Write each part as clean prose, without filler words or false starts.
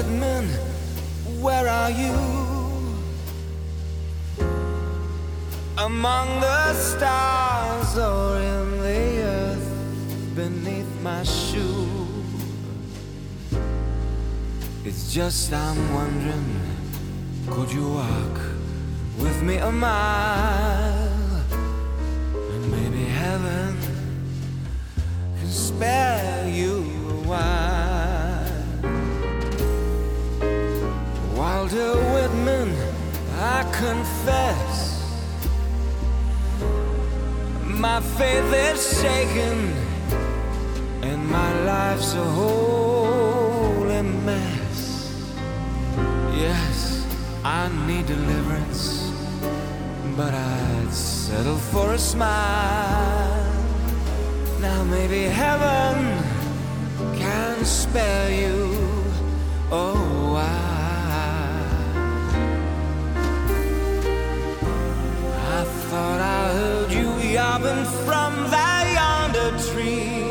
Whitman, where are you? Among the stars or in the earth beneath my shoe. It's just I'm wondering, could you walk with me a mile? And maybe heaven can spare you a while. Walter Whitman, I confess, my faith is shaken and my life's a holy mess. Yes, I need deliverance, but I'd settle for a smile. Now maybe heaven can spare you. Oh, I thought I heard you yapping from that yonder tree.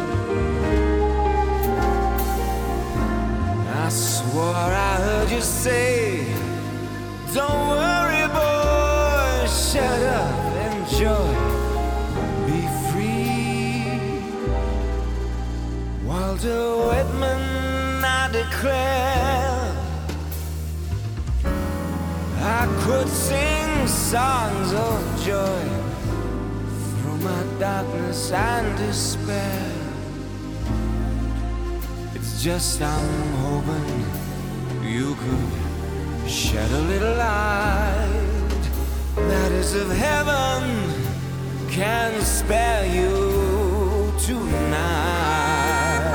I swore I heard you say, don't worry boy, shut up, enjoy, be free. Walter Whitman, I declare, I could sing songs of joy through my darkness and despair. It's just I'm hoping you could shed a little light, that is if heaven can spare you tonight.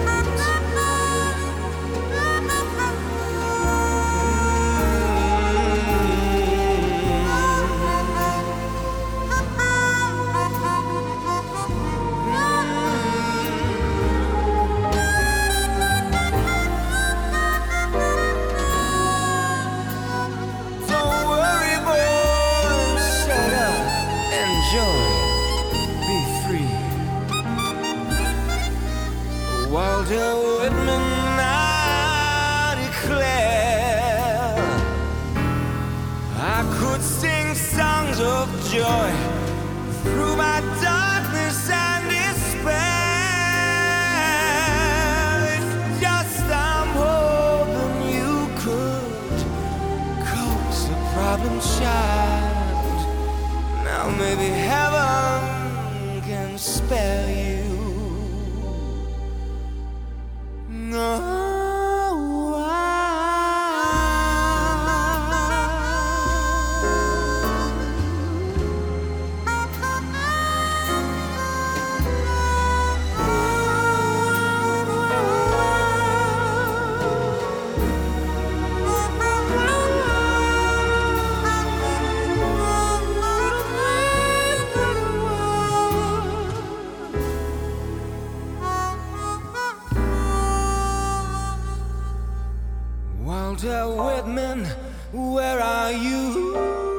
Walter Whitman, I declare, I could sing songs of joy through my darkness and despair. It's just I'm hoping you could coax a problem child. Now maybe heaven can spare you. Walter Whitman, where are you?